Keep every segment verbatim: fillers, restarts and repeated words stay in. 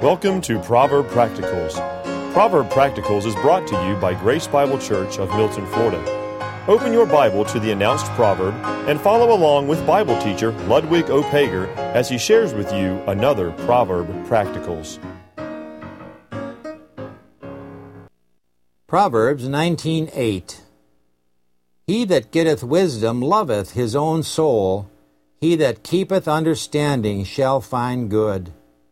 Welcome to Proverb Practicals. Proverb Practicals is brought to you by Grace Bible Church of Milton, Florida. Open your Bible to the announced proverb and follow along with Bible teacher Ludwig O. Pager as he shares with you another Proverb Practicals. Proverbs nineteen eight. He that getteth wisdom loveth his own soul. He that keepeth understanding shall find good.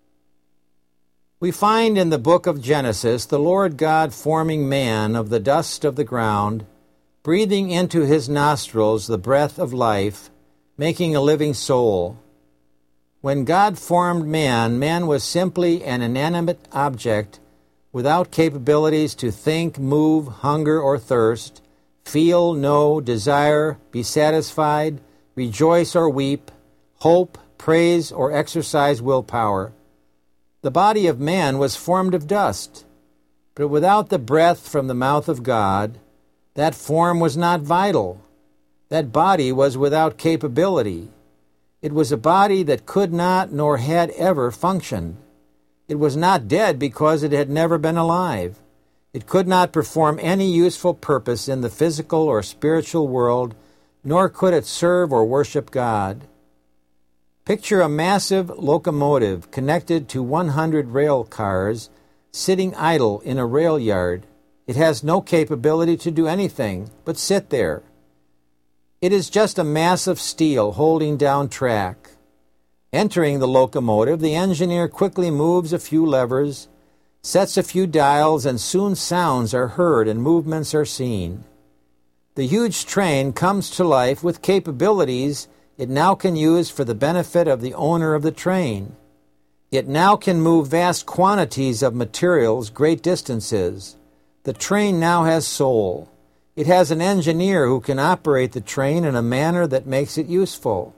We find in the book of Genesis the Lord God forming man of the dust of the ground, breathing into his nostrils the breath of life, making a living soul. When God formed man, man was simply an inanimate object without capabilities to think, move, hunger, or thirst, feel, know, desire, be satisfied, rejoice or weep, hope, praise, or exercise willpower. The body of man was formed of dust, but without the breath from the mouth of God, that form was not vital. That body was without capability. It was a body that could not nor had ever functioned. It was not dead because it had never been alive. It could not perform any useful purpose in the physical or spiritual world, nor could it serve or worship God. Picture a massive locomotive connected to one hundred rail cars sitting idle in a rail yard. It has no capability to do anything but sit there. It is just a mass of steel holding down track. Entering the locomotive, the engineer quickly moves a few levers, sets a few dials, and soon sounds are heard and movements are seen. The huge train comes to life with capabilities it now can use for the benefit of the owner of the train. It now can move vast quantities of materials great distances. The train now has soul. It has an engineer who can operate the train in a manner that makes it useful.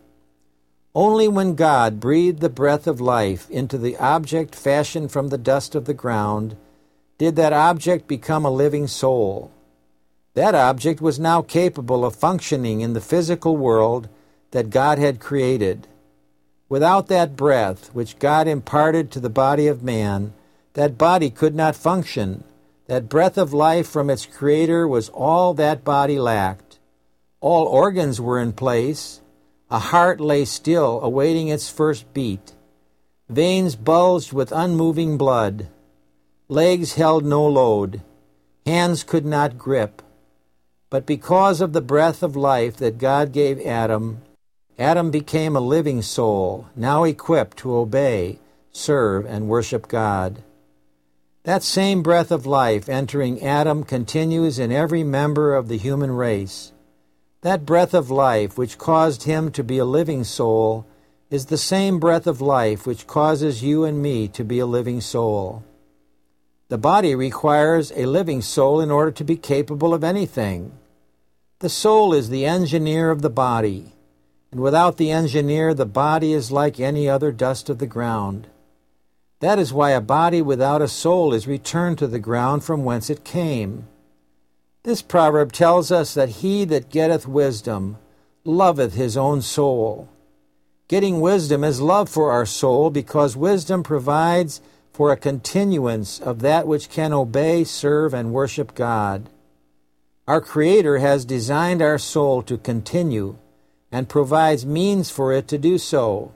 Only when God breathed the breath of life into the object fashioned from the dust of the ground did that object become a living soul. That object was now capable of functioning in the physical world that God had created. Without that breath which God imparted to the body of man, that body could not function. That breath of life from its Creator was all that body lacked. All organs were in place. A heart lay still, awaiting its first beat. Veins bulged with unmoving blood. Legs held no load. Hands could not grip. But because of the breath of life that God gave Adam, Adam became a living soul, now equipped to obey, serve, and worship God. That same breath of life entering Adam continues in every member of the human race. That breath of life which caused him to be a living soul is the same breath of life which causes you and me to be a living soul. The body requires a living soul in order to be capable of anything. The soul is the engineer of the body. And without the engineer, the body is like any other dust of the ground. That is why a body without a soul is returned to the ground from whence it came. This proverb tells us that he that getteth wisdom loveth his own soul. Getting wisdom is love for our soul because wisdom provides for a continuance of that which can obey, serve, and worship God. Our Creator has designed our soul to continue and provides means for it to do so.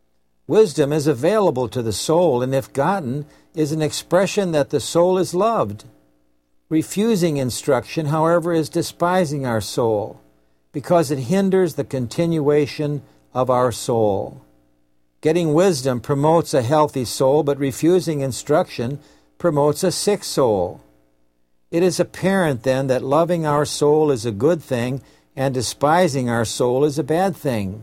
Wisdom is available to the soul, and if gotten, is an expression that the soul is loved. Refusing instruction, however, is despising our soul, because it hinders the continuation of our soul. Getting wisdom promotes a healthy soul, but refusing instruction promotes a sick soul. It is apparent, then, that loving our soul is a good thing, and despising our soul is a bad thing.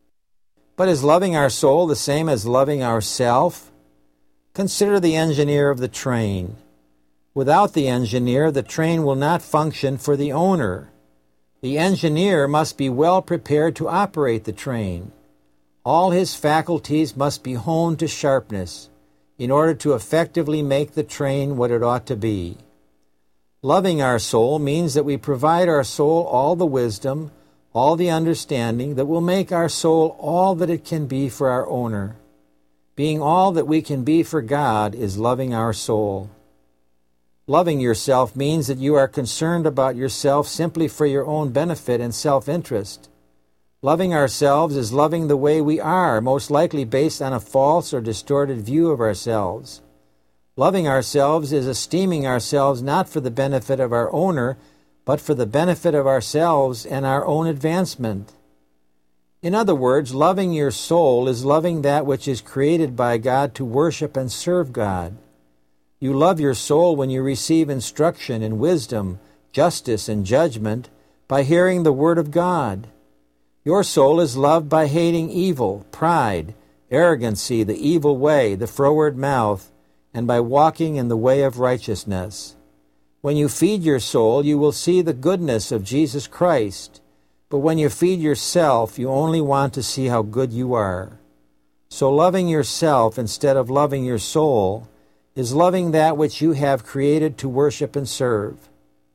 But is loving our soul the same as loving ourself? Consider the engineer of the train. Without the engineer, the train will not function for the owner. The engineer must be well prepared to operate the train. All his faculties must be honed to sharpness in order to effectively make the train what it ought to be. Loving our soul means that we provide our soul all the wisdom, all the understanding that will make our soul all that it can be for our owner. Being all that we can be for God is loving our soul. Loving yourself means that you are concerned about yourself simply for your own benefit and self-interest. Loving ourselves is loving the way we are, most likely based on a false or distorted view of ourselves. Loving ourselves is esteeming ourselves not for the benefit of our owner, but for the benefit of ourselves and our own advancement. In other words, loving your soul is loving that which is created by God to worship and serve God. You love your soul when you receive instruction and wisdom, justice and judgment by hearing the Word of God. Your soul is loved by hating evil, pride, arrogancy, the evil way, the froward mouth, and by walking in the way of righteousness. When you feed your soul, you will see the goodness of Jesus Christ. But when you feed yourself, you only want to see how good you are. So loving yourself instead of loving your soul is loving that which you have created to worship and serve.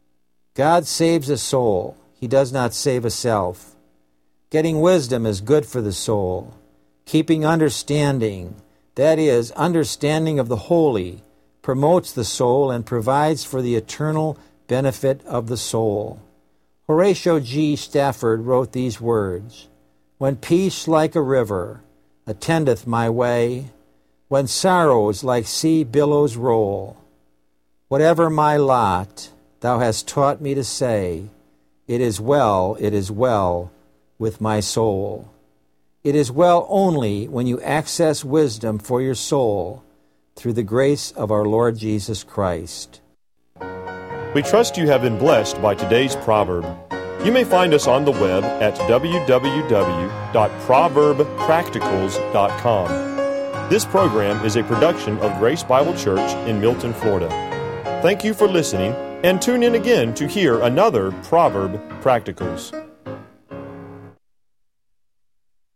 God saves a soul. He does not save a self. Getting wisdom is good for the soul. Keeping understanding, that is, understanding of the holy, promotes the soul and provides for the eternal benefit of the soul. Horatio G. Stafford wrote these words, "When peace like a river attendeth my way, when sorrows like sea billows roll, whatever my lot, thou hast taught me to say, it is well, it is well with my soul." It is well only when you access wisdom for your soul through the grace of our Lord Jesus Christ. We trust you have been blessed by today's proverb. You may find us on the web at w w w dot proverb practicals dot com. This program is a production of Grace Bible Church in Milton, Florida. Thank you for listening, and tune in again to hear another Proverb Practicals.